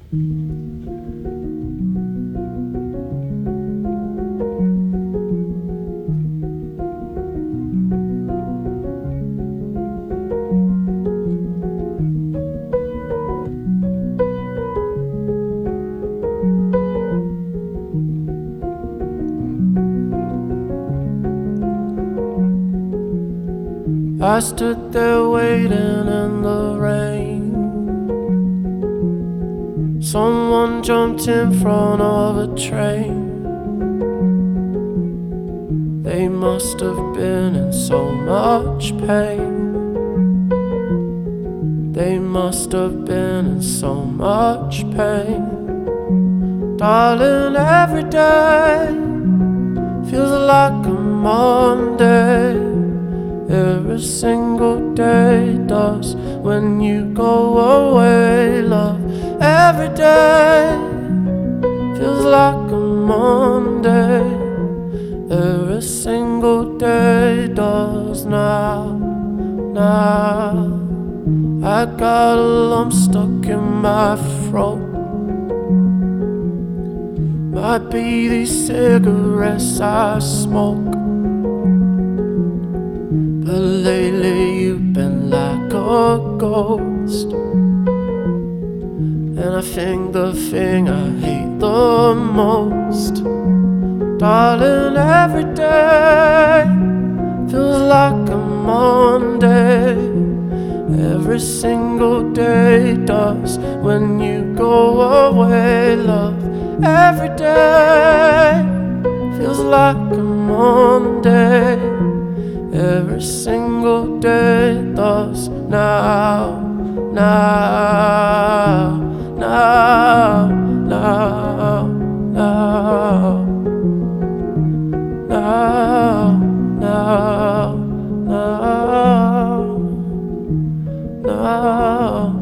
I stood there waiting in the rain. Someone jumped in front of a train. They must have been in so much pain. They must have been in so much pain. Darling, every day feels like a Monday. Every single day does when you go away, love. Every day feels like a Monday. Every single day does now. I got a lump stuck in my throat. Might be these cigarettes I smoke, but lately you've been like a ghost. And I think the thing I hate the most, darling, every day feels like a Monday. Every single day does when you go away, love. Every day feels like a Monday. Every single day does now. Now